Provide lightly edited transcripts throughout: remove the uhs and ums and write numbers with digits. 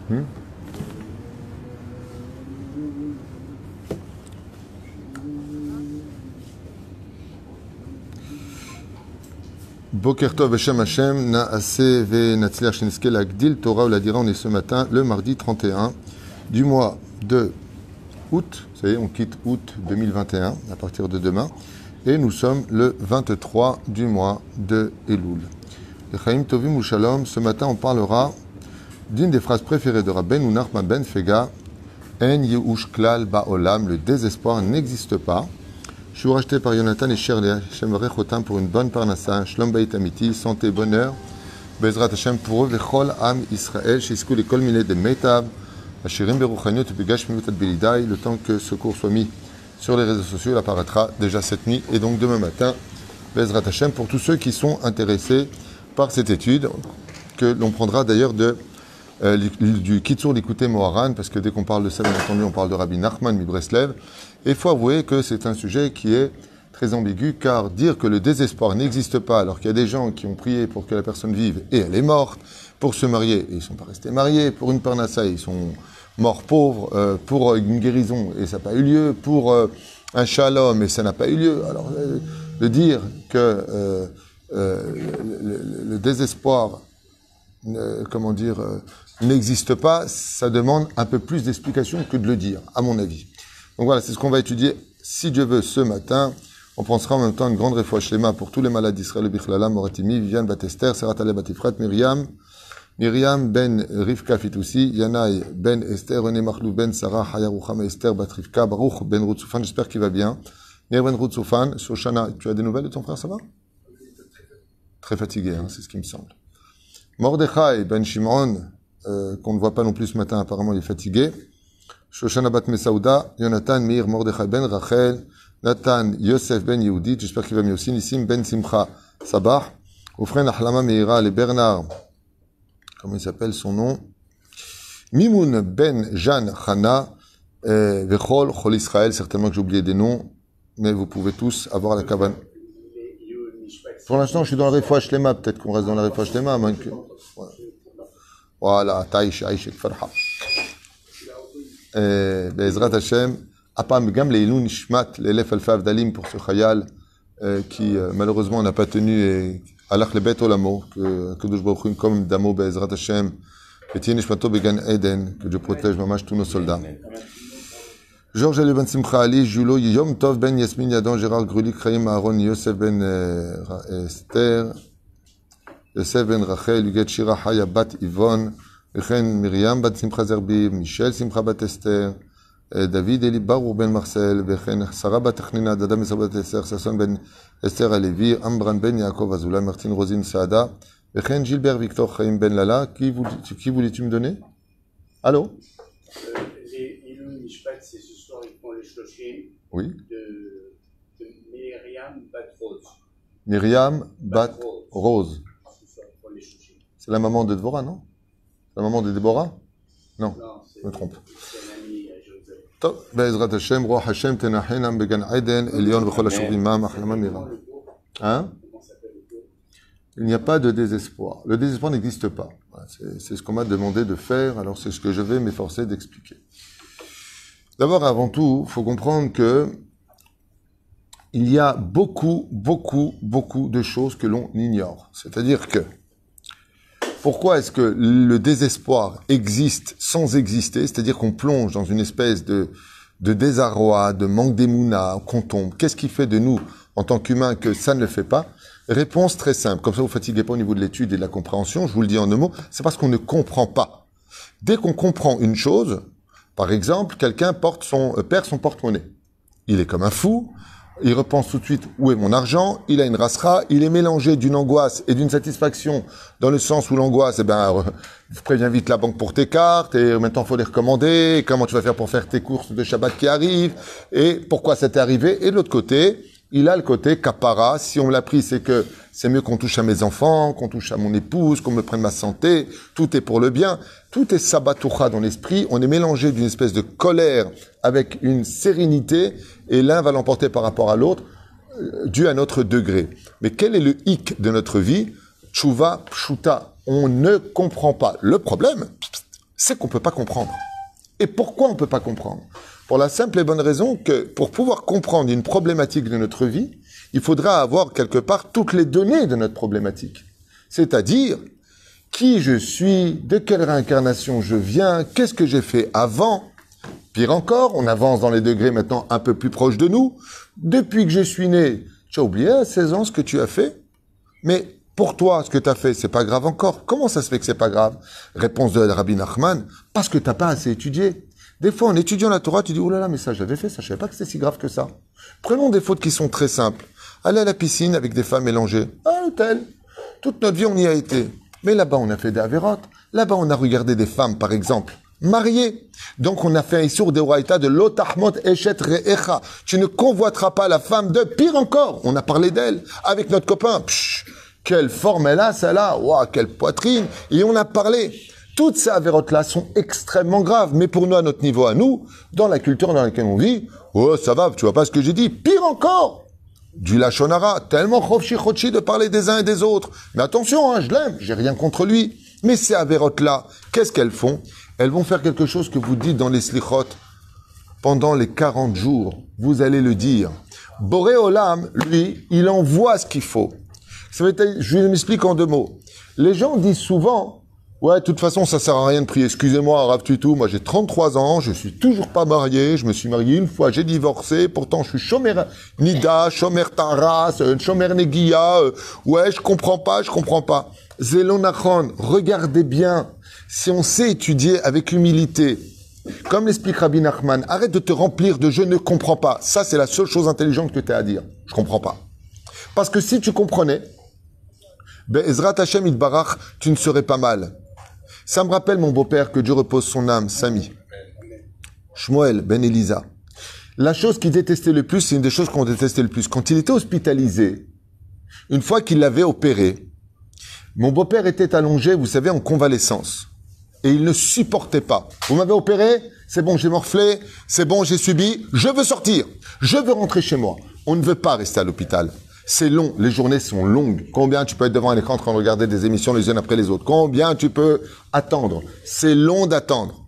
Hmm? Boker Tov Beshem Hashem, Naaseh ve Natzliach Shinske la Gdil Torah ou la Dira. On est ce matin, le mardi 31 du mois de août. Vous savez, on quitte août 2021 à partir de demain. Et nous sommes le 23 du mois de Elul. Chaim Tovim ou Shalom, ce matin on parlera d'une des phrases préférées de Rabbeinu Nachman ben Fega, En Yehush Klal Ba'olam, le désespoir n'existe pas. Je suis racheté par Jonathan et Shirley Hashem Varechotam pour une bonne parnassa, Shlom Bayit Amiti, santé, bonheur, Bezrat Hashem pour eux, Vechol Am Israël, Shiskou l'école Miné de Meitav, Hashirim Beruchaniot, Begash Mimut Belidai, le temps que ce cours soit mis sur les réseaux sociaux, il apparaîtra déjà cette nuit et donc demain matin, Bezrat Hashem pour tous ceux qui sont intéressés par cette étude, que l'on prendra d'ailleurs du Kitsur Likutei Moharan, parce que dès qu'on parle de ça, bien entendu, on parle de Rabbi Nachman Mibreslev. Et il faut avouer que c'est un sujet qui est très ambigu, car dire que le désespoir n'existe pas, alors qu'il y a des gens qui ont prié pour que la personne vive et elle est morte, pour se marier, et ils ne sont pas restés mariés, pour une parnassa, ils sont morts pauvres, pour une guérison, et ça n'a pas eu lieu, pour un shalom, et ça n'a pas eu lieu. Alors, de dire que le désespoir, n'existe pas, ça demande un peu plus d'explication que de le dire, à mon avis. Donc voilà, c'est ce qu'on va étudier, si Dieu veut, ce matin. On pensera en même temps une grande réfoua shlema pour tous les malades d'Israël, Bichlala, Moratimi, Viviane Batester, Seratale Batifrat, Myriam ben Rivka Fitoussi, Yanaï ben Esther, René Marlou ben Sarah, Hayaroucham Esther Batrivka, Baruch ben Routsoufan, j'espère qu'il va bien. Nir ben Routsoufan, Shoshana, tu as des nouvelles de ton frère, ça va? Très fatigué, hein, c'est ce qui me semble. Mordechai ben Shimon, qu'on ne voit pas non plus ce matin, apparemment il est fatigué. Shoshana bat Mesaouda, Jonathan Meir Mordechai ben Rachel, Nathan Yosef ben Yehudit, j'espère qu'il va mieux aussi. Nissim ben Simcha Sabah, Ofren Ahlama Meira, les Bernard, comment il s'appelle son nom? Mimoun ben Jeanne Chana, Vechol Chol Israël, certainement que j'ai oublié des noms, mais vous pouvez tous avoir la cabane. Pour l'instant, je suis dans la réfoua shlema, peut-être qu'on reste dans la réfoua shlema. Voilà, Taïch, Aïch, Farha. Bezrat Hashem, Apam Gam Leilun Nishmat, l'élève Alfa Avdalim pour ce Khayal qui malheureusement n'a pas tenu et Alach le Bet Olamo, que Kadosh Baruch Hu comme Damo Bezrat Hashem, et Tien Nishmato Began Eden, que Dieu protège mamash tous nos soldats. Georges Ali Ben Simcha Ali, Julo, Yom Tov Ben Yasmin Yadon, Gérard Grulik, Chaim Aaron, Yosef Ben Esther, Yosef Ben Rachel, Yuget Shira Haya Bat Yvonne, Echen Myriam Bat Simcha Zerbi, Michel Simcha Bat Esther, David Eli Baruch Ben Marcel, Echen Sarah Bat Achnina, Dada Mesa Bat Esther, Sasson Ben Esther Alevi, Ambran Ben Yaakov Azula, Martine Rosine Saada, Echen Gilbert Victor Chaim Ben Lala, qui voulais-tu me donner? Allô? C'est ce soir, ils font les shloshim oui. de Myriam Bat Rose. Myriam Bat Rose. C'est la maman de Déborah, non? La maman de Déborah? Non, je me trompe. Top, Be'ezrat Hashem, Roach Hashem, Tenachenam, Began Aiden, Elion, Bechol Ashur Imam, Achlama Myriam. Hein? Il n'y a pas de désespoir. Le désespoir n'existe pas. C'est ce qu'on m'a demandé de faire, alors c'est ce que je vais m'efforcer d'expliquer. D'abord, avant tout, il faut comprendre que il y a beaucoup de choses que l'on ignore. C'est-à-dire que, pourquoi est-ce que le désespoir existe sans exister? C'est-à-dire qu'on plonge dans une espèce de désarroi, de manque d'émouna, qu'on tombe. Qu'est-ce qui fait de nous, en tant qu'humains, que ça ne le fait pas? Réponse très simple. Comme ça, vous ne fatiguez pas au niveau de l'étude et de la compréhension. Je vous le dis en un mot. C'est parce qu'on ne comprend pas. Dès qu'on comprend une chose, par exemple, quelqu'un perd son porte-monnaie. Il est comme un fou, il repense tout de suite où est mon argent, il a une rasra, il est mélangé d'une angoisse et d'une satisfaction, dans le sens où l'angoisse, préviens vite la banque pour tes cartes, et maintenant il faut les recommander, et comment tu vas faire pour faire tes courses de Shabbat qui arrivent, et pourquoi ça t'est arrivé, et de l'autre côté, il a le côté kapara. Si on me l'a pris, c'est que c'est mieux qu'on touche à mes enfants, qu'on touche à mon épouse, qu'on me prenne ma santé. Tout est pour le bien. Tout est sabatoucha dans l'esprit. On est mélangé d'une espèce de colère avec une sérénité, et l'un va l'emporter par rapport à l'autre, dû à notre degré. Mais quel est le hic de notre vie? Tshuva pshuta. On ne comprend pas. Le problème, c'est qu'on ne peut pas comprendre. Et pourquoi on ne peut pas comprendre? Pour la simple et bonne raison que pour pouvoir comprendre une problématique de notre vie, il faudra avoir quelque part toutes les données de notre problématique. C'est-à-dire, qui je suis, de quelle réincarnation je viens, qu'est-ce que j'ai fait avant. Pire encore, on avance dans les degrés maintenant un peu plus proches de nous. Depuis que je suis né, tu as oublié à 16 ans ce que tu as fait? Mais pour toi, ce que tu as fait, c'est pas grave encore. Comment ça se fait que c'est pas grave? Réponse de Rabbi Nachman, parce que tu n'as pas assez étudié. Des fois, en étudiant la Torah, tu dis, oh là là, mais ça, j'avais fait ça, je savais pas que c'était si grave que ça. Prenons des fautes qui sont très simples. Aller à la piscine avec des femmes mélangées. À l'hôtel. Toute notre vie, on y a été. Mais là-bas, on a fait des avérotes. Là-bas, on a regardé des femmes, par exemple, mariées. Donc, on a fait un issour de Horaïta de l'otahmot eshet re'echa. Tu ne convoiteras pas la femme de pire encore. On a parlé d'elle avec notre copain. Psh, quelle forme elle a, celle-là. Waouh, quelle poitrine. Et on a parlé. Toutes ces avérotes-là sont extrêmement graves. Mais pour nous, à notre niveau, à nous, dans la culture dans laquelle on vit, oh, ça va, tu vois pas ce que j'ai dit. Pire encore. Du lachonara, tellement chofchi de parler des uns et des autres. Mais attention, hein, je l'aime, j'ai rien contre lui. Mais ces avérotes-là, qu'est-ce qu'elles font? Elles vont faire quelque chose que vous dites dans les slichot. Pendant les 40 jours, vous allez le dire. Boré Olam, lui, il envoie ce qu'il faut. Je m'explique en 2 mots. Les gens disent souvent, ouais, de toute façon, ça sert à rien de prier. Excusez-moi, Rav Tutu, moi j'ai 33 ans, je suis toujours pas marié, je me suis marié une fois, j'ai divorcé, pourtant je suis Shomer Nida, Shomer Taras, Shomer Negia, ouais, je comprends pas. Zelon Nachon, regardez bien, si on sait étudier avec humilité, comme l'explique Rabbi Nachman, arrête de te remplir de je ne comprends pas. Ça, c'est la seule chose intelligente que tu as à dire. Je comprends pas. Parce que si tu comprenais, ben Ezrat Hashem Itbarach, tu ne serais pas mal. Ça me rappelle mon beau-père, que Dieu repose son âme, Sami. Shmuel Ben Elisa. La chose qu'il détestait le plus, c'est une des choses qu'on détestait le plus. Quand il était hospitalisé, une fois qu'il l'avait opéré, mon beau-père était allongé, vous savez, en convalescence. Et il ne supportait pas. Vous m'avez opéré, c'est bon, j'ai morflé, c'est bon, j'ai subi, je veux sortir. Je veux rentrer chez moi. On ne veut pas rester à l'hôpital. C'est long, les journées sont longues. Combien tu peux être devant un écran en train de regarder des émissions les unes après les autres? Combien tu peux attendre? C'est long d'attendre.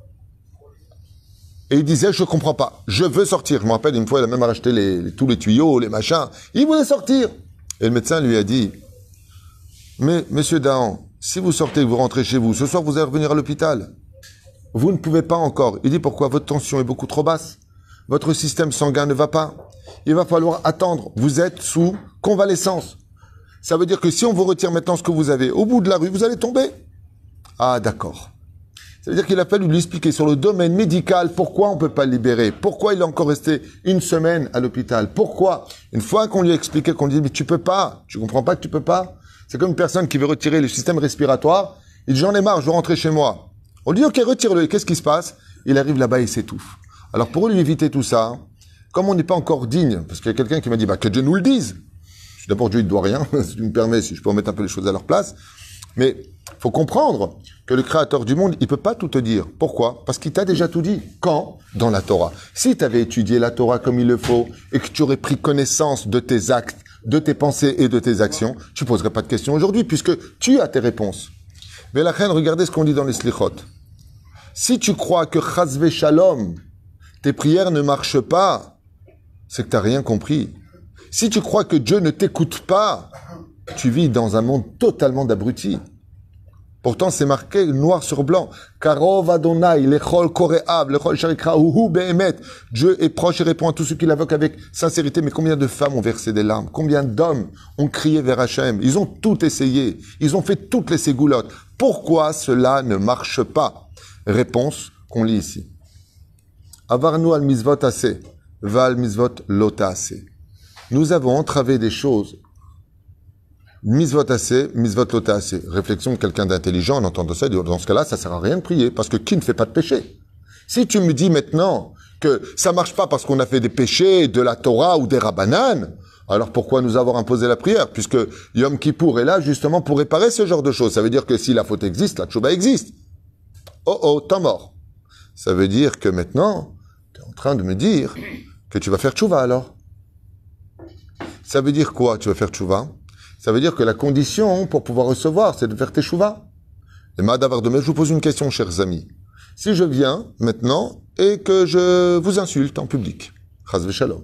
Et il disait, je comprends pas, je veux sortir. Je me rappelle, une fois, il a même racheté tous les tuyaux, les machins. Il voulait sortir. Et le médecin lui a dit, mais monsieur Dahan, si vous sortez, vous rentrez chez vous, ce soir vous allez revenir à l'hôpital. Vous ne pouvez pas encore. Il dit, pourquoi? Votre tension est beaucoup trop basse. Votre système sanguin ne va pas. Il va falloir attendre. Vous êtes sous convalescence. Ça veut dire que si on vous retire maintenant ce que vous avez, au bout de la rue, vous allez tomber. Ah, d'accord. Ça veut dire qu'il a fallu lui expliquer sur le domaine médical pourquoi on ne peut pas le libérer. Pourquoi il est encore resté 1 semaine à l'hôpital. Pourquoi? Une fois qu'on lui a expliqué, qu'on lui dit, mais tu peux pas. Tu comprends pas que tu peux pas? C'est comme une personne qui veut retirer le système respiratoire. Il dit, j'en ai marre, je veux rentrer chez moi. On lui dit, ok, retire-le. Et qu'est-ce qui se passe? Il arrive là-bas et il s'étouffe. Alors pour lui éviter tout ça, comme on n'est pas encore digne, parce qu'il y a quelqu'un qui m'a dit, que Dieu nous le dise. D'abord, Dieu, il ne doit rien, si tu me permets, si je peux remettre un peu les choses à leur place. Mais il faut comprendre que le Créateur du monde, il ne peut pas tout te dire. Pourquoi? Parce qu'il t'a déjà tout dit. Quand? Dans la Torah. Si tu avais étudié la Torah comme il le faut, et que tu aurais pris connaissance de tes actes, de tes pensées et de tes actions, tu ne poserais pas de questions aujourd'hui, puisque tu as tes réponses. Mais la reine, regardez ce qu'on dit dans les Slichot. Si tu crois que Chazve Shalom, tes prières ne marchent pas, c'est que tu n'as rien compris. Si tu crois que Dieu ne t'écoute pas, tu vis dans un monde totalement d'abrutis. Pourtant, c'est marqué noir sur blanc. Karov Adonai, lechol koreav, lechol sharikra, uhu behemet. Dieu est proche et répond à tous ceux qui l'invoquent avec sincérité. Mais combien de femmes ont versé des larmes? Combien d'hommes ont crié vers Hachem? Ils ont tout essayé. Ils ont fait toutes les ségoulottes. Pourquoi cela ne marche pas? Réponse qu'on lit ici. Avarnu al misvot assez, va al misvot lota assez. Nous avons entravé des choses. Misvot assez, misvot lota assez. Réflexion de quelqu'un d'intelligent en entendant ça, dans ce cas-là, ça sert à rien de prier, parce que qui ne fait pas de péché? Si tu me dis maintenant que ça marche pas parce qu'on a fait des péchés, de la Torah ou des Rabbanan, alors pourquoi nous avoir imposé la prière? Puisque Yom Kippour est là justement pour réparer ce genre de choses. Ça veut dire que si la faute existe, la tchouba existe. Oh, t'es mort. Ça veut dire que maintenant, tu es en train de me dire que tu vas faire tchouva alors. Ça veut dire quoi, tu vas faire tchouva? Ça veut dire que la condition pour pouvoir recevoir, c'est de faire tes tchouva. Et Madavar de je vous pose une question, chers amis. Si je viens maintenant et que je vous insulte en public, chas v'shalom.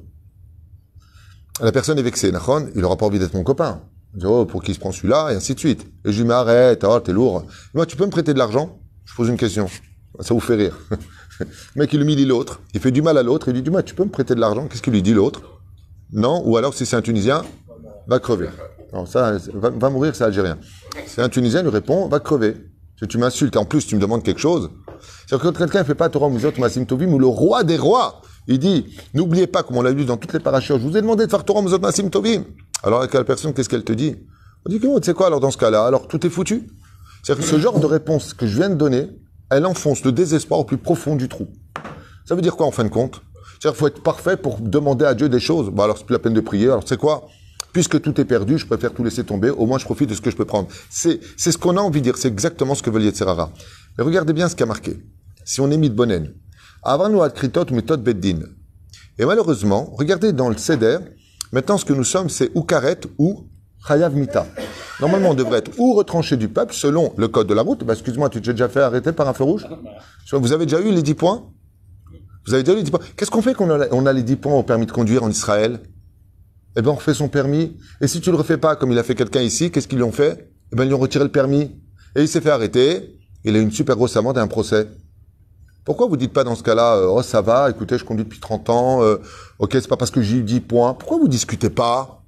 La personne est vexée, Nachon, il n'aura pas envie d'être mon copain. Il dit, oh, pour qui se prend celui-là, et ainsi de suite. Et je lui dis, mais arrête, oh, t'es lourd. Moi, tu peux me prêter de l'argent? Je pose une question. Ça vous fait rire. Le mec, il humilie l'autre. Il fait du mal à l'autre. Il lui dit, moi, tu peux me prêter de l'argent? Qu'est-ce qu'il lui dit, l'autre? Non? Ou alors, si c'est un Tunisien, va crever. Non, ça, va mourir, c'est algérien. C'est un Tunisien, il lui répond, va crever. Si tu m'insultes, et en plus, tu me demandes quelque chose. C'est-à-dire que quand quelqu'un ne fait pas Torah Muzot Masim Tovim, ou le roi des rois, il dit, n'oubliez pas, comme on l'a lu dans toutes les parachutes, je vous ai demandé de faire Torah Muzot Masim Tovim. Alors, avec la personne, qu'est-ce qu'elle te dit? On dit, tu sais quoi, alors dans ce cas-là, alors tout est foutu. C'est-à-dire que ce genre de réponse que je viens de donner, elle enfonce le désespoir au plus profond du trou. Ça veut dire quoi en fin de compte? C'est-à-dire qu'il faut être parfait pour demander à Dieu des choses. Bon, alors c'est plus la peine de prier. Alors c'est quoi? Puisque tout est perdu, je préfère tout laisser tomber. Au moins je profite de ce que je peux prendre. C'est ce qu'on a envie de dire. C'est exactement ce que veut Yetzirara. Mais regardez bien ce qu'a marqué. Si on est mis de bonne haine. Avanu ad kritot méthode beddin. Et malheureusement, regardez dans le Seder, maintenant ce que nous sommes, c'est ou karet ou chayav mita. Normalement, on devrait être ou retranché du peuple selon le code de la route. Bah, excuse-moi, tu t'es déjà fait arrêter par un feu rouge? Vous avez déjà eu les 10 points? Vous avez déjà eu les 10 points? Qu'est-ce qu'on fait quand on a les 10 points au permis de conduire en Israël? Eh bien, on refait son permis. Et si tu le refais pas, comme il a fait quelqu'un ici, qu'est-ce qu'ils lui ont fait? Eh bien, ils lui ont retiré le permis. Et il s'est fait arrêter. Il a eu une super grosse amende et un procès. Pourquoi vous dites pas dans ce cas-là, oh, ça va, écoutez, je conduis depuis 30 ans, ok, c'est pas parce que j'ai eu 10 points. Pourquoi vous discutez pas?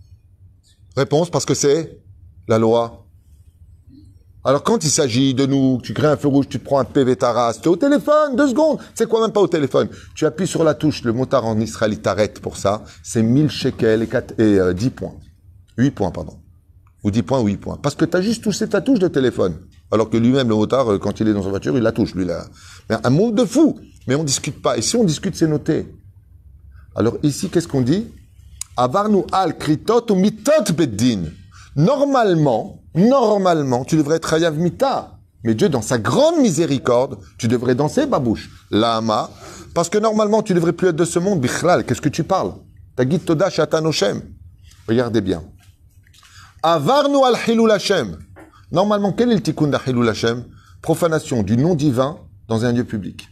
Réponse, parce que c'est la loi. Alors quand il s'agit de nous, tu crées un feu rouge, tu te prends un PV Taras, tu es au téléphone, 2 secondes, c'est quoi même pas au téléphone? Tu appuies sur la touche, le motard en Israël, il t'arrête pour ça, c'est 1000 shekels et 10 points. 8 points, pardon. Ou 10 points ou 8 points. Parce que tu as juste touché ta touche de téléphone. Alors que lui-même, le motard, quand il est dans sa voiture, il la touche, lui, là. Mais un monde de fou. Mais on discute pas. Et si on discute, c'est noté. Alors ici, qu'est-ce qu'on dit? Avarnu al kritot ou mitot beddin. Normalement, tu devrais être Hayav Mita. Mais Dieu, dans sa grande miséricorde, tu devrais danser, babouche. Lama. Parce que normalement, tu devrais plus être de ce monde. Bichlal, qu'est-ce que tu parles? Tagit Toda Shatan Oshem. Regardez bien. Avarnu al Hilul Hashem. Normalement, quel est le tikkun d'Hilul Hashem? Profanation du nom divin dans un lieu public.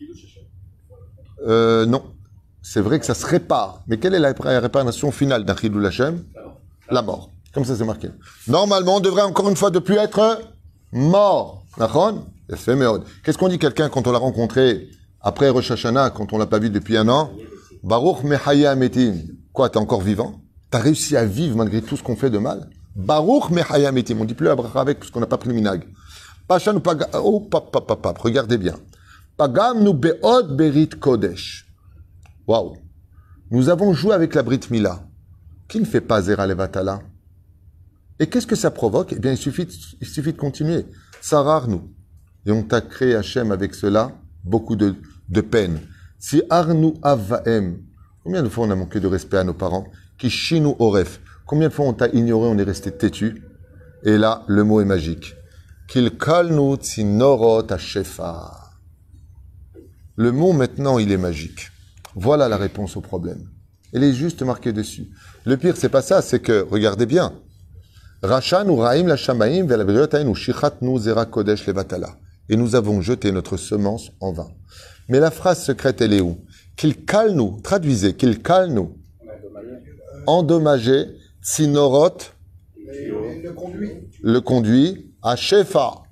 Non. C'est vrai que ça se répare. Mais quelle est la réparation finale d'un Hilul Hashem? La mort. Comme ça, c'est marqué. Normalement, on devrait encore une fois de plus être mort. Nachon? Qu'est-ce qu'on dit quelqu'un quand on l'a rencontré après Rosh Hashanah, quand on l'a pas vu depuis 1 an? Baruch mehaya metim. Quoi, t'es encore vivant? T'as réussi à vivre malgré tout ce qu'on fait de mal? Baruch mehaya metim. On dit plus abracha avec parce qu'on n'a pas pris le minag. Pasha nous paga. Oh, pap. Regardez bien. Pagam nous be'od berit kodesh. Waouh. Nous avons joué avec la Brit Mila. Qui ne fait pas Zera Levatala? Et qu'est-ce que ça provoque? Eh bien, il suffit de continuer. Sarar nous. Et on t'a créé Hachem avec cela beaucoup de peine. Si Arnu Avaem. Combien de fois on a manqué de respect à nos parents? Kishinu Oref. Combien de fois on t'a ignoré, on est resté têtu? Et là, le mot est magique. Kilkalnu Tsinorot Hashefa. Le mot maintenant, il est magique. Voilà la réponse au problème. Elle est juste marquée dessus. Le pire, c'est pas ça, c'est que, regardez bien. Racha nous raïm la shamaim velabriyotaïn ou shichat nous zera kodesh levatala. Et nous avons jeté notre semence en vain. Mais la phrase secrète, elle est où? Qu'il cale nous, traduisez, qu'il cale nous. Endommager, tsinorot, le conduit, à shefa.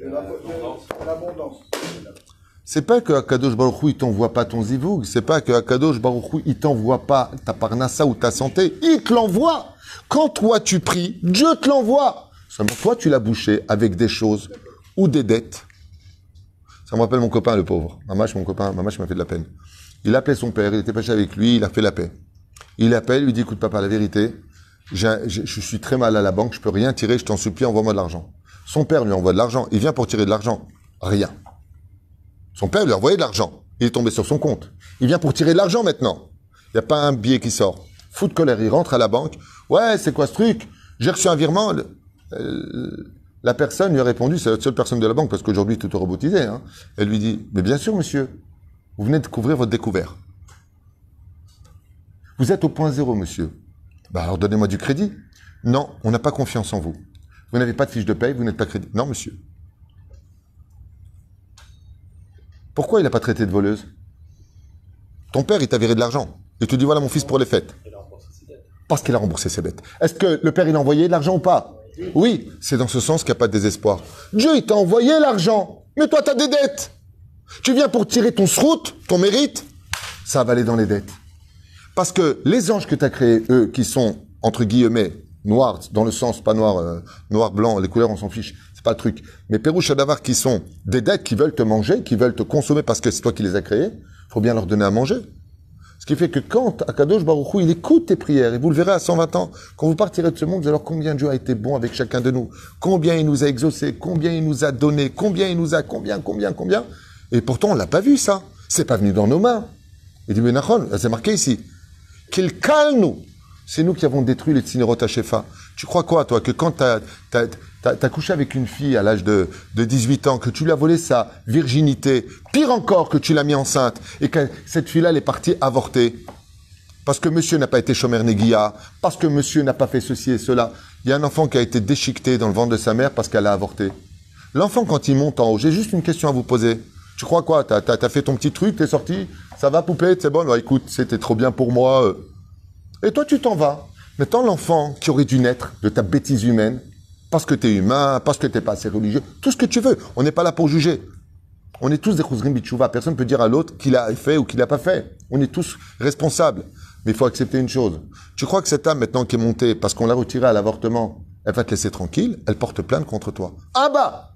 C'est pas que Akadosh Baruch Hu, il t'envoie pas ton zivoug. C'est pas que Akadosh Baruch Hu, il t'envoie pas ta parnassa ou ta santé. Il te l'envoie. Quand toi tu pries, Dieu te l'envoie. Seulement toi tu l'as bouché avec des choses ou des dettes. Ça me rappelle mon copain le pauvre. Mamash, mon copain, Mamash m'a fait de la peine. Il appelait son père, il était fâché avec lui, il a fait la paix. Il appelle, il lui dit, écoute papa, la vérité, je suis très mal à la banque, je peux rien tirer, je t'en supplie, envoie-moi de l'argent. Son père lui envoie de l'argent, il vient pour tirer de l'argent. Rien. Son père lui a envoyé de l'argent. Il est tombé sur son compte. Il vient pour tirer de l'argent maintenant. Il n'y a pas un billet qui sort. Fou de colère, il rentre à la banque. Ouais, c'est quoi ce truc? J'ai reçu un virement. La personne lui a répondu, c'est la seule personne de la banque, parce qu'aujourd'hui tout est robotisé. Hein. Elle lui dit, mais bien sûr monsieur, vous venez de couvrir votre découvert. Vous êtes au point zéro monsieur. Bah alors donnez-moi du crédit. Non, on n'a pas confiance en vous. Vous n'avez pas de fiche de paye, vous n'êtes pas crédit. Non monsieur. Pourquoi il n'a pas traité de voleuse? Ton père, il t'a viré de l'argent. Et tu dis, voilà mon fils pour les fêtes. Parce qu'il a remboursé ses dettes. Est-ce que le père, il a envoyé de l'argent ou pas? Oui, c'est dans ce sens qu'il n'y a pas de désespoir. Dieu, il t'a envoyé l'argent. Mais toi, tu as des dettes. Tu viens pour tirer ton srout, ton mérite. Ça va aller dans les dettes. Parce que les anges que tu as créés, eux, qui sont, entre guillemets, noirs, dans le sens, pas noir, noir, blanc, les couleurs, on s'en fiche. C'est pas le truc. Mais Pérouche Adavar, qui sont des dettes, qui veulent te manger, qui veulent te consommer parce que c'est toi qui les as créés, faut bien leur donner à manger. Ce qui fait que quand Akadosh Baruch Hu, il écoute tes prières, et vous le verrez à 120 ans, quand vous partirez de ce monde, alors combien Dieu a été bon avec chacun de nous, combien il nous a exaucés, combien il nous a donné, combien il nous a, combien, et pourtant on l'a pas vu ça, c'est pas venu dans nos mains. Il dit, mais Nachon, c'est marqué ici, qu'il calme nous, c'est nous qui avons détruit les Tzinerot Hashefa. Tu crois quoi, toi, que quand t'as couché avec une fille à l'âge de 18 ans, que tu lui as volé sa virginité, pire encore que tu l'as mis enceinte, et que cette fille-là, elle est partie avorter, parce que monsieur n'a pas été Shomer Negia, parce que monsieur n'a pas fait ceci et cela. Il y a un enfant qui a été déchiqueté dans le ventre de sa mère parce qu'elle a avorté. L'enfant, quand il monte en haut, j'ai juste une question à vous poser. Tu crois quoi? T'as fait ton petit truc, t'es sorti, ça va poupée, c'est bon? Ouais, écoute, c'était trop bien pour moi. Et toi, tu t'en vas. Maintenant, l'enfant qui aurait dû naître de ta bêtise humaine, parce que tu es humain, parce que tu n'es pas assez religieux, tout ce que tu veux. On n'est pas là pour juger. On est tous des Khuzrim Bitchouva. Personne ne peut dire à l'autre qu'il a fait ou qu'il n'a pas fait. On est tous responsables. Mais il faut accepter une chose. Tu crois que cette âme, maintenant, qui est montée, parce qu'on l'a retirée à l'avortement, elle va te laisser tranquille, elle porte plainte contre toi. Ah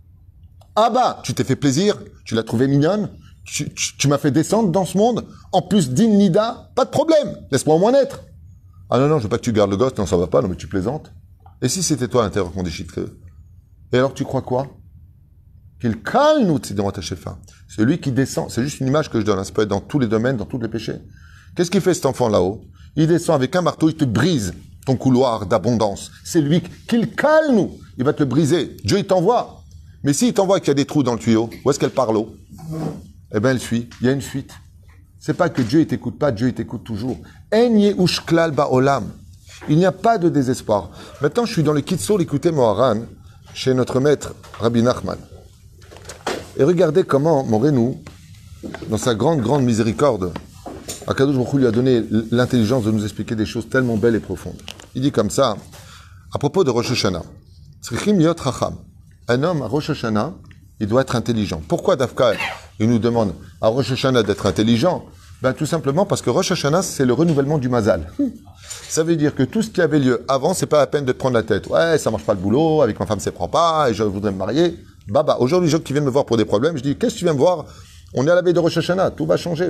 bah, tu t'es fait plaisir, tu l'as trouvée mignonne, tu m'as fait descendre dans ce monde, en plus digne Nida, pas de problème, laisse-moi au moins naître. Ah non, je veux pas que tu gardes le gosse, non, ça va pas, non, mais tu plaisantes. Et si c'était toi à l'intérieur qu'on déchiquerait? Et alors tu crois quoi? Qu'il calme nous, Tzidon Hachefa. Celui qui descend, c'est juste une image que je donne, ça peut être dans tous les domaines, dans tous les péchés. Qu'est-ce qu'il fait cet enfant là-haut? Il descend avec un marteau, il te brise ton couloir d'abondance. C'est lui qu'il calme nous. Il va te le briser. Dieu, il t'envoie. Mais s'il t'envoie qu'il y a des trous dans le tuyau, où est-ce qu'elle part l'eau? Eh bien, elle fuit. Il y a une fuite. C'est pas que Dieu, il t'écoute pas, Dieu, il t'écoute toujours. En yehush klal ba'olam. Il n'y a pas de désespoir. Maintenant, je suis dans le Kitsour, écoutez Moharan, chez notre maître, Rabbi Nachman. Et regardez comment Morenu, dans sa grande miséricorde, Akadosh Baruch Hu lui a donné l'intelligence de nous expliquer des choses tellement belles et profondes. Il dit comme ça, à propos de Rosh Hashanah, Tzrichim yot chacham. Un homme à Rosh Hashanah, il doit être intelligent. Pourquoi Dafka, il nous demande à Rosh Hashanah d'être intelligent? Ben, tout simplement parce que Rosh Hashanah, c'est le renouvellement du mazal. Ça veut dire que tout ce qui avait lieu avant, c'est pas la peine de te prendre la tête. Ouais, ça marche pas le boulot, avec ma femme, ça prend pas, et je voudrais me marier. Baba, aujourd'hui, les gens qui viennent me voir pour des problèmes, je dis, qu'est-ce que tu viens me voir? On est à la veille de Rosh Hashanah, tout va changer.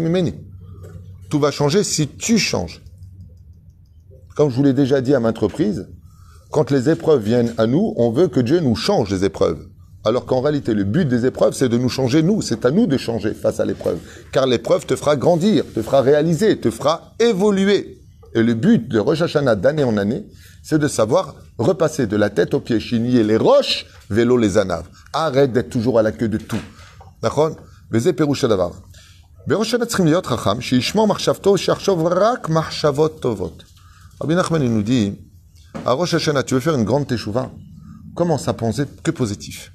Tout va changer si tu changes. Comme je vous l'ai déjà dit à maintes reprises, quand les épreuves viennent à nous, on veut que Dieu nous change les épreuves. Alors qu'en réalité, le but des épreuves, c'est de nous changer nous. C'est à nous de changer face à l'épreuve. Car l'épreuve te fera grandir, te fera réaliser, te fera évoluer. Et le but de Rosh Hashanah d'année en année, c'est de savoir repasser de la tête aux pieds, chigner les roches, vélo les anaves. Arrête d'être toujours à la queue de tout. D'accord? Veze Peroucha Davar. Berosh Hashanah tzrim liot chacham, sheishmo machshavto, sheachshov rak machshavot tovot. Rabbi Nachman, il nous dit, à Rosh Hashanah, tu veux faire une grande teshuva, commence à penser que positif.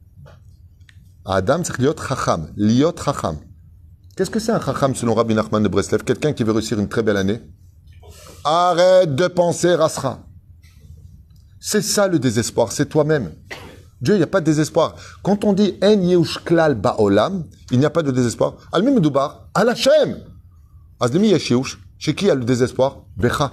Adam, c'est liot chacham. Liot chacham. Qu'est-ce que c'est un chacham selon Rabbi Nachman de Breslev? Quelqu'un qui veut réussir une très belle année? Arrête de penser rasra. C'est ça le désespoir, c'est toi-même. Dieu, il n'y a pas de désespoir. Quand on dit en yehush klal ba'olam, il n'y a pas de désespoir. Al-mim doubar, al Hashem. Azlemi yesheush, chez qui il y a le désespoir? Becha.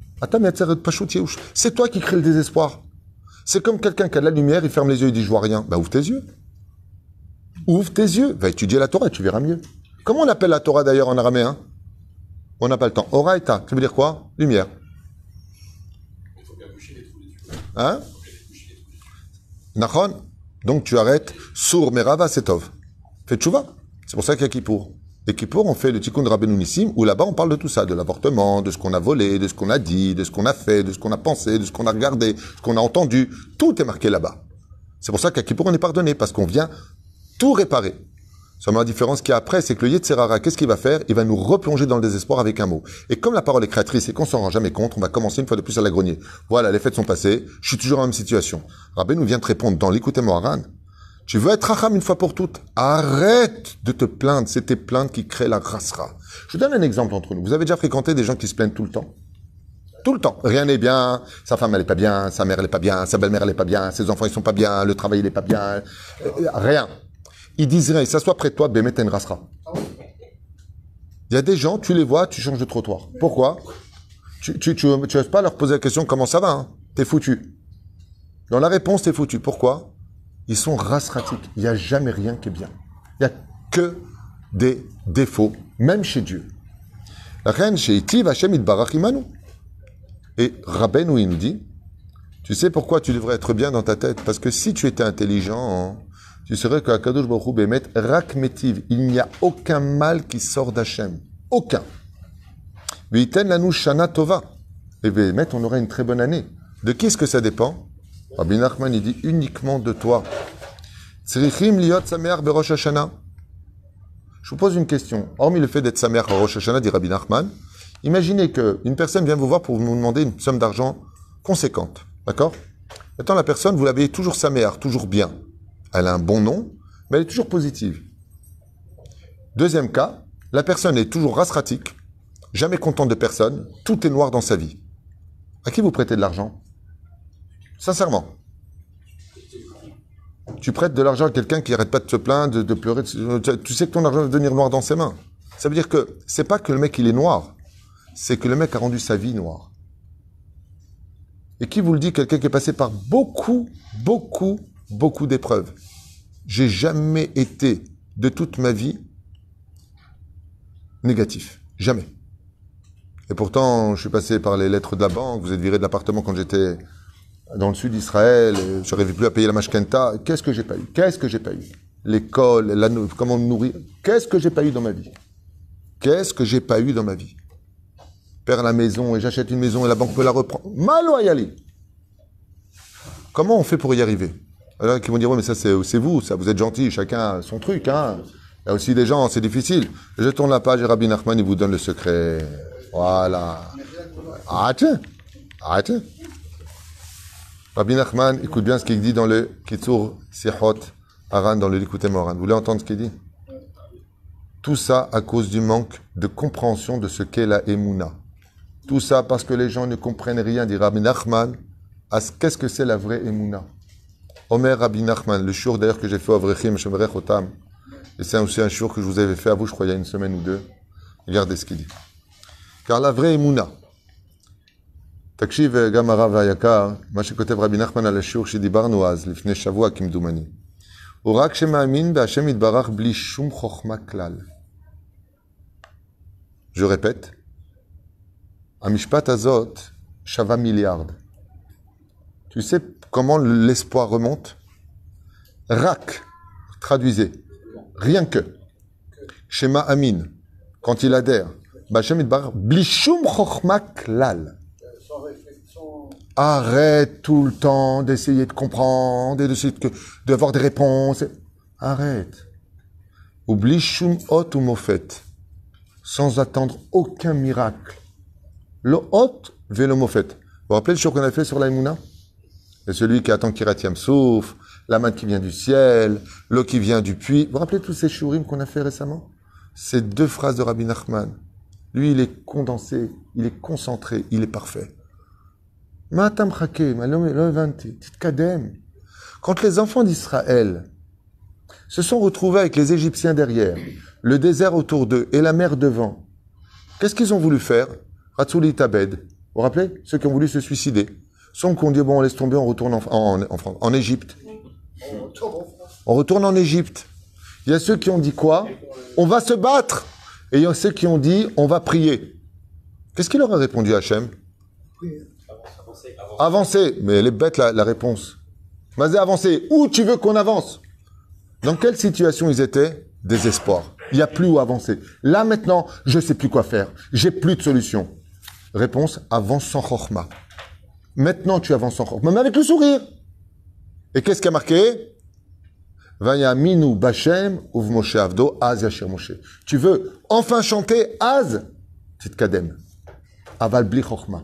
C'est toi qui crée le désespoir. C'est comme quelqu'un qui a de la lumière, il ferme les yeux, il dit je vois rien. Ben ouvre tes yeux. Ouvre tes yeux. Va étudier la Torah et tu verras mieux. Comment on appelle la Torah d'ailleurs en araméen? On n'a pas le temps. Oraita, ça veut dire quoi? Lumière. Il faut bien boucher les trous des yeux. Hein? Nachon? Donc tu arrêtes. Sour merava setov. Fais tchouva. C'est pour ça qu'il y a Kippour. Et Kippour, on fait le tikkun de Rabbeinu Nissim, où là-bas on parle de tout ça, de l'avortement, de ce qu'on a volé, de ce qu'on a dit, de ce qu'on a fait, de ce qu'on a pensé, de ce qu'on a regardé, de ce qu'on a entendu. Tout est marqué là-bas. C'est pour ça qu'à Kippour on est pardonné, parce qu'on vient tout réparer. Seulement la différence qu'il y a après, c'est que le Yetzer Hara, qu'est-ce qu'il va faire? Il va nous replonger dans le désespoir avec un mot. Et comme la parole est créatrice et qu'on s'en rend jamais compte, on va commencer une fois de plus à la grogner. Voilà, les fêtes sont passées, je suis toujours dans la même situation. Rabbeinu vient te répondre dans l'écoute Moharan. Tu veux être racham une fois pour toutes. Arrête de te plaindre. C'est tes plaintes qui créent la rasra. Je vous donne un exemple entre nous. Vous avez déjà fréquenté des gens qui se plaignent tout le temps? Tout le temps. Rien n'est bien. Sa femme, elle est pas bien. Sa mère, elle est pas bien. Sa belle-mère, elle est pas bien. Ses enfants, ils sont pas bien. Le travail, il est pas bien. Rien. Ils disent rien. Ils s'assoient près de toi. Bémet, t'as une rasra. Il y a des gens, tu les vois, tu changes de trottoir. Pourquoi? Tu n'oses pas leur poser la question comment ça va, hein? T'es foutu. Dans la réponse, t'es foutu. Pourquoi? Ils sont rasratiques. Il n'y a jamais rien qui est bien. Il n'y a que des défauts, même chez Dieu. La reine chez Itiv Hashem Yitbarach Imanu. Et Rabbeinu, il nous dit, tu sais pourquoi tu devrais être bien dans ta tête? Parce que si tu étais intelligent, tu saurais que Akadosh Baruch Hu Bemet Rak Metiv. Il n'y a aucun mal qui sort d'Hachem. Aucun. V'iten lanu shana tova. Et Bemet, on aura une très bonne année. De qui est-ce que ça dépend? Rabbi Nachman, il dit uniquement de toi. Tzrichim liot sameach berosh Hashana. Je vous pose une question. Hormis le fait d'être sameach à Rosh Hashana, dit Rabbi Nachman, imaginez qu'une personne vient vous voir pour vous demander une somme d'argent conséquente. D'accord? Maintenant, la personne, vous l'avez toujours sameach, toujours bien. Elle a un bon nom, mais elle est toujours positive. Deuxième cas, la personne est toujours rasratique, jamais contente de personne, tout est noir dans sa vie. À qui vous prêtez de l'argent? Sincèrement. Tu prêtes de l'argent à quelqu'un qui n'arrête pas de se plaindre, de pleurer. Tu sais que ton argent va devenir noir dans ses mains. Ça veut dire que c'est pas que le mec il est noir, c'est que le mec a rendu sa vie noire. Et qui vous le dit? Quelqu'un qui est passé par beaucoup d'épreuves. J'ai jamais été de toute ma vie négatif. Jamais. Et pourtant, je suis passé par les lettres de la banque, vous êtes viré de l'appartement quand j'étais dans le sud d'Israël, je n'arrivais plus à payer la mashkenta. Qu'est-ce que j'ai pas eu? Qu'est-ce que j'ai pas eu? L'école, comment me nourrir? Qu'est-ce que j'ai pas eu dans ma vie? Qu'est-ce que j'ai pas eu dans ma vie? Perdre la maison et j'achète une maison et la banque me la reprend. Maloyali. Comment on fait pour y arriver? Alors qui vont dire, ouais, mais ça c'est vous, ça, vous êtes gentil, chacun a son truc, hein. Il y a aussi des gens, c'est difficile. Je tourne la page et Rabbi Nachman, il vous donne le secret. Voilà. Arrête. Rabbi Nachman, écoute bien ce qu'il dit dans le Kitzur Sihot Aran, dans le Likutei Moharan. Vous voulez entendre ce qu'il dit? Tout ça à cause du manque de compréhension de ce qu'est la Emouna. Tout ça parce que les gens ne comprennent rien, dit Rabbi Nachman, à qu'est-ce que c'est la vraie Emouna. Omer Rabbi Nachman, le shur d'ailleurs que j'ai fait au Avrechim, Shemerech Otam, et c'est aussi un shur que je vous avais fait à vous, je crois, il y a une semaine ou deux. Regardez ce qu'il dit. Car la vraie Emouna, תקשיב גם הרב היקר, מה שכותב רבי נחמן על השיעור שדיברנו אז, לפני שבוע כמדומני. הוא רק שמאמין בהשם יתברך בלי שום חוכמה כלל. Je répète, המשפט הזאת שווה מיליארד. Tu sais comment l'espoir remonte? Rak, traduisez, rien que. Shema Amin, quand il adhère, בהשם יתברך בלי שום חוכמה כלל. Arrête tout le temps d'essayer de comprendre et d'avoir des réponses. Arrête. Oublie shum hot ou mofet. Sans attendre aucun miracle. Le hot ve le mofet. Vous vous rappelez le show qu'on a fait sur la Emouna? C'est celui qui attend Kirat Yamsouf, la manne qui vient du ciel, l'eau qui vient du puits. Vous vous rappelez tous ces shurim qu'on a fait récemment? Ces deux phrases de Rabbi Nachman. Lui, il est condensé, il est concentré, il est parfait. Quand les enfants d'Israël se sont retrouvés avec les Égyptiens derrière, le désert autour d'eux et la mer devant, qu'est-ce qu'ils ont voulu faire? Ratsouli Tabed. Vous vous rappelez? Ceux qui ont voulu se suicider. Ceux qui ont dit, bon, on laisse tomber, on retourne en Égypte. On retourne en Égypte. Il y a ceux qui ont dit quoi? On va se battre. Et il y a ceux qui ont dit, on va prier. Qu'est-ce qu'il leur a répondu Hachem? Avancer. Mais elle est bête la réponse. Mazé, avancer. Où tu veux qu'on avance? Dans quelle situation ils étaient? Désespoir. Il n'y a plus où avancer. Là maintenant, je ne sais plus quoi faire. J'ai plus de solution. Réponse, avance sans chorma. Maintenant tu avances sans chorma. Même avec le sourire. Et qu'est-ce qui a marqué? Vayaminu Bachem uv Moshe Avdo Az Yashir Moshe. Tu veux enfin chanter Az Titkadem. Aval bli chorma.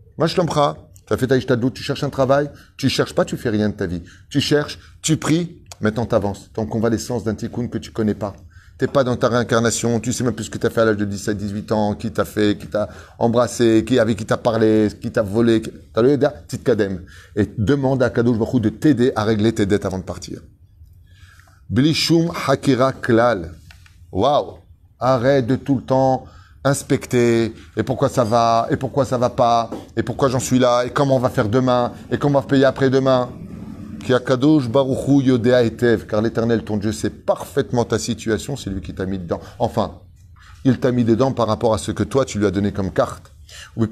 Mashlomcha, tu as fait ta ishtadlout, tu cherches un travail, tu cherches pas, tu fais rien de ta vie. Tu cherches, tu pries, Maintenant, t'avances. T'es en convalescence d'un tikkun que tu connais pas. T'es pas dans ta réincarnation, tu sais même plus ce que t'as fait à l'âge de 17, 18 ans, qui t'a fait, qui t'a embrassé, avec qui t'a parlé, qui t'a volé. T'as le petite kadem. Et demande à Kadosh Baruch Hu de t'aider à régler tes dettes avant de partir. Blishum hakira klal. Waouh! Arrête de tout le temps inspecter, et pourquoi ça va, et pourquoi ça va pas, et pourquoi j'en suis là, et comment on va faire demain, et comment on va payer après-demain. Ki akadosh baruch hu yodea etev, car l'Éternel, ton Dieu, sait parfaitement ta situation, c'est lui qui t'a mis dedans. Enfin, il t'a mis dedans par rapport à ce que toi, tu lui as donné comme carte. Comme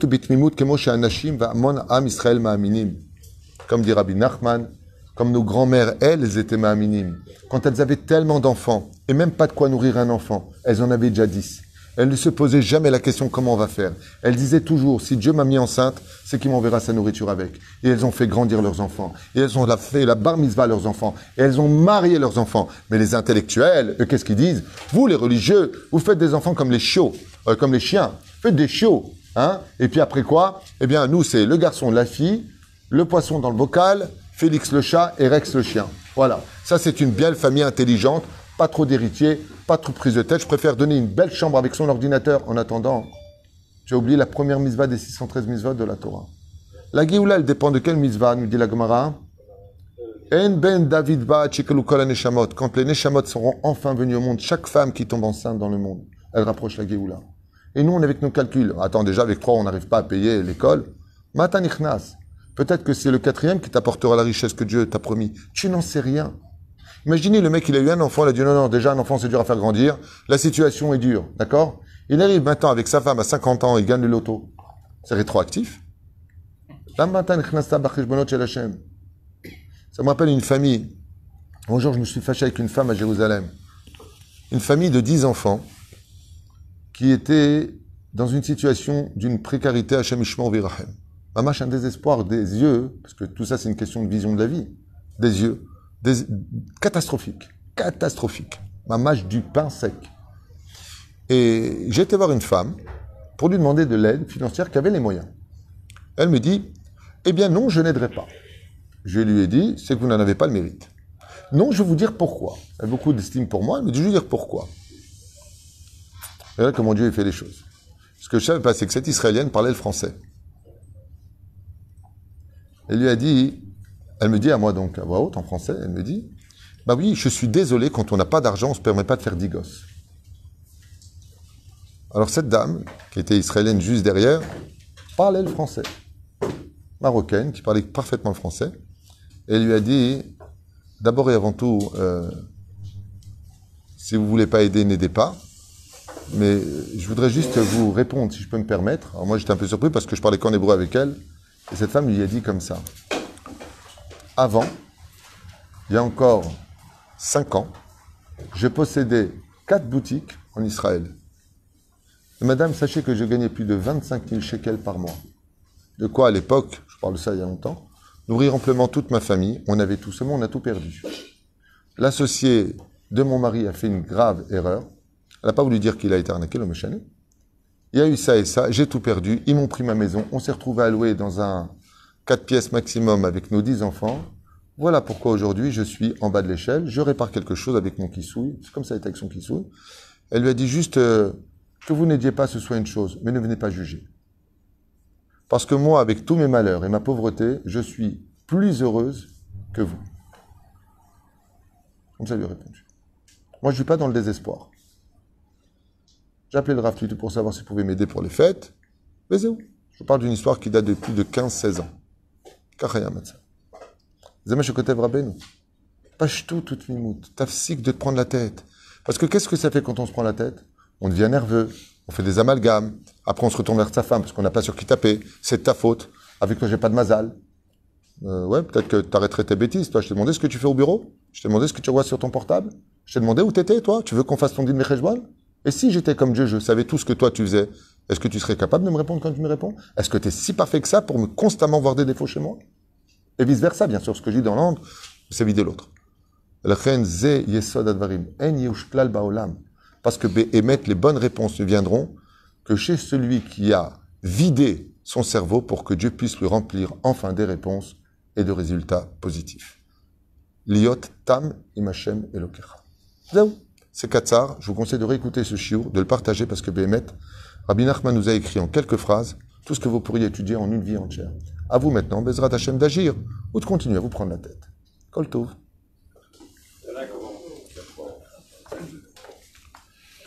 dit Rabbi Nachman, comme nos grands-mères, elles étaient ma'aminim. Quand elles avaient tellement d'enfants, et même pas de quoi nourrir un enfant, elles en avaient déjà 10. Elles ne se posaient jamais la question comment on va faire. Elles disaient toujours, si Dieu m'a mis enceinte, c'est qu'il m'enverra sa nourriture avec. Et elles ont fait grandir leurs enfants. Et elles ont fait la bar mitzvah à leurs enfants. Et elles ont marié leurs enfants. Mais les intellectuels, eux, qu'est-ce qu'ils disent? Vous, les religieux, vous faites des enfants comme les chiots, comme les chiens. Faites des chiots. Hein? Et puis après quoi? Eh bien, nous, c'est le garçon, la fille, le poisson dans le bocal, Félix le chat et Rex le chien. Voilà. Ça, c'est une belle famille intelligente. Pas trop d'héritiers, pas trop de prise de tête. Je préfère donner une belle chambre avec son ordinateur. En attendant, j'ai oublié la première mitzvah des 613 mitzvahs de la Torah. La Géoula, elle dépend de quelle mitzvah, nous dit la Gemara. En ben David ba chikelu kol neshamot. Quand les neshamot seront enfin venus au monde, chaque femme qui tombe enceinte dans le monde, elle rapproche la Géoula. Et nous, on est avec nos calculs. Attends, déjà, avec 3, on n'arrive pas à payer l'école. Matan ichnas. Peut-être que c'est le 4e qui t'apportera la richesse que Dieu t'a promis. Tu n'en sais rien. Imaginez, le mec, il a eu un enfant, il a dit non, déjà un enfant c'est dur à faire grandir, la situation est dure, d'accord? Il arrive maintenant avec sa femme à 50 ans, il gagne le loto. C'est rétroactif. Ça me rappelle une famille. Un jour, je me suis fâché avec une femme à Jérusalem. Une famille de 10 enfants qui était dans une situation d'une précarité à Shemishma Virachem. Mamash, un désespoir des yeux, parce que tout ça c'est une question de vision de la vie, des yeux. Catastrophique. Mamash du pain sec. Et j'ai été voir une femme pour lui demander de l'aide financière qui avait les moyens. Elle me dit, eh bien non, je n'aiderai pas. Je lui ai dit, c'est que vous n'en avez pas le mérite. Non, je vais vous dire pourquoi. Elle a beaucoup d'estime pour moi, elle me dit, je vais vous dire pourquoi. Et là, comment Dieu fait les choses. Ce que je savais pas, c'est que cette Israélienne parlait le français. Elle lui a dit, elle me dit à moi donc, à voix haute, en français, elle me dit, bah oui, je suis désolé, quand on n'a pas d'argent, on ne se permet pas de faire 10 gosses. Alors cette dame, qui était israélienne juste derrière, parlait le français. Marocaine, qui parlait parfaitement le français. Et elle lui a dit, d'abord et avant tout, si vous ne voulez pas aider, n'aidez pas. Mais je voudrais juste vous répondre, si je peux me permettre. Alors moi, j'étais un peu surpris parce que je parlais qu'en hébreu avec elle. Et cette femme lui a dit comme ça. Avant, il y a encore 5 ans, je possédais 4 boutiques en Israël. Et madame, sachez que je gagnais plus de 25 000 shekels par mois. De quoi, à l'époque, je parle de ça il y a longtemps, nourrir amplement toute ma famille. On avait tout, seulement on a tout perdu. L'associé de mon mari a fait une grave erreur. Elle n'a pas voulu dire qu'il a été arnaqué, le méchané. Il y a eu ça et ça, j'ai tout perdu. Ils m'ont pris ma maison. On s'est retrouvé à louer dans un 4 pièces maximum avec nos 10 enfants. Voilà pourquoi aujourd'hui je suis en bas de l'échelle. Je répare quelque chose avec mon kissouille. C'est comme ça avec son kissouille. Elle lui a dit juste que vous n'aidiez pas, ce soit une chose, mais ne venez pas juger. Parce que moi, avec tous mes malheurs et ma pauvreté, je suis plus heureuse que vous. Comme ça, elle lui a répondu. Moi, je ne suis pas dans le désespoir. J'ai appelé le Rav Tutu pour savoir s'il pouvait m'aider pour les fêtes. Mais c'est où? Je parle d'une histoire qui date de plus de 15-16 ans. Kachaya Matzah. Zemash Kotev Rabbeinu. Pashtou tout mimout. Tafsik de te prendre la tête. Parce que qu'est-ce que ça fait quand on se prend la tête? On devient nerveux. On fait des amalgames. Après, on se retourne vers sa femme parce qu'on n'a pas sur qui taper. C'est de ta faute. Avec toi, j'ai pas de mazal. Ouais, peut-être que tu arrêterais tes bêtises. Toi, je t'ai demandé ce que tu fais au bureau. Je t'ai demandé ce que tu vois sur ton portable. Je t'ai demandé où t'étais, toi. Tu veux qu'on fasse ton din mecheshbon? Et si j'étais comme Dieu, je savais tout ce que toi tu faisais, est-ce que tu serais capable de me répondre quand tu me réponds? Est-ce que tu es si parfait que ça pour me constamment voir des défauts chez moi? Et vice-versa, bien sûr, ce que je dis dans l'angle, c'est vider l'autre. Parce que émettre les bonnes réponses ne viendront que chez celui qui a vidé son cerveau pour que Dieu puisse lui remplir enfin des réponses et de résultats positifs. Liot tam im Hashem Elokecha. C'est Katsar. Je vous conseille de réécouter ce shiur, de le partager parce que Béhémet, Rabbi Nachman nous a écrit en quelques phrases tout ce que vous pourriez étudier en une vie entière. À vous maintenant, Bezrat Hashem, d'agir ou de continuer à vous prendre la tête. Kol Tov.